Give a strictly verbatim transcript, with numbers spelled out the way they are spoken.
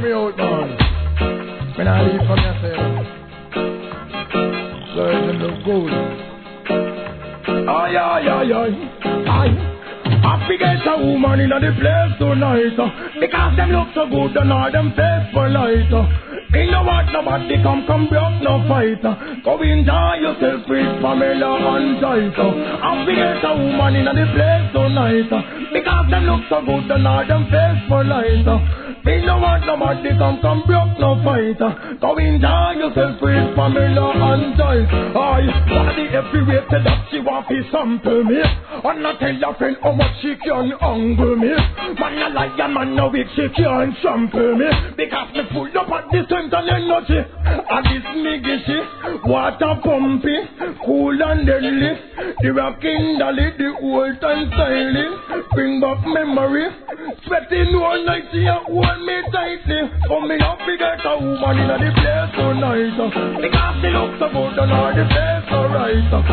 me out, man. When I leave from yourself. Girls, them look good. Ay, ay, ay, ay. Ay. I forget a woman in the place tonight. Because them look so good and all them face for light. Ain't no what nobody come come broke no fight. Go enjoy yourself with Pamela and Jaisa. I forget a woman in the place tonight. Because them look so good and all them face for light. Ain't no what nobody come come broke no fight. Go enjoy yourself with Pamela and Jaisa. Aye, body everywhere said that she want to sample me. And I tell your friend how much she can angle me. Man a liar, man no weak, she can't sample me. Because me full up at this time and energy. And this nigga shit, water pumping, cool and deadly. The rocking dolly, the old time styling. Bring back memory. Sweating all night, she a hold me tightly. For me not forget a woman in the place tonight. Because she looks so good and all the place so right.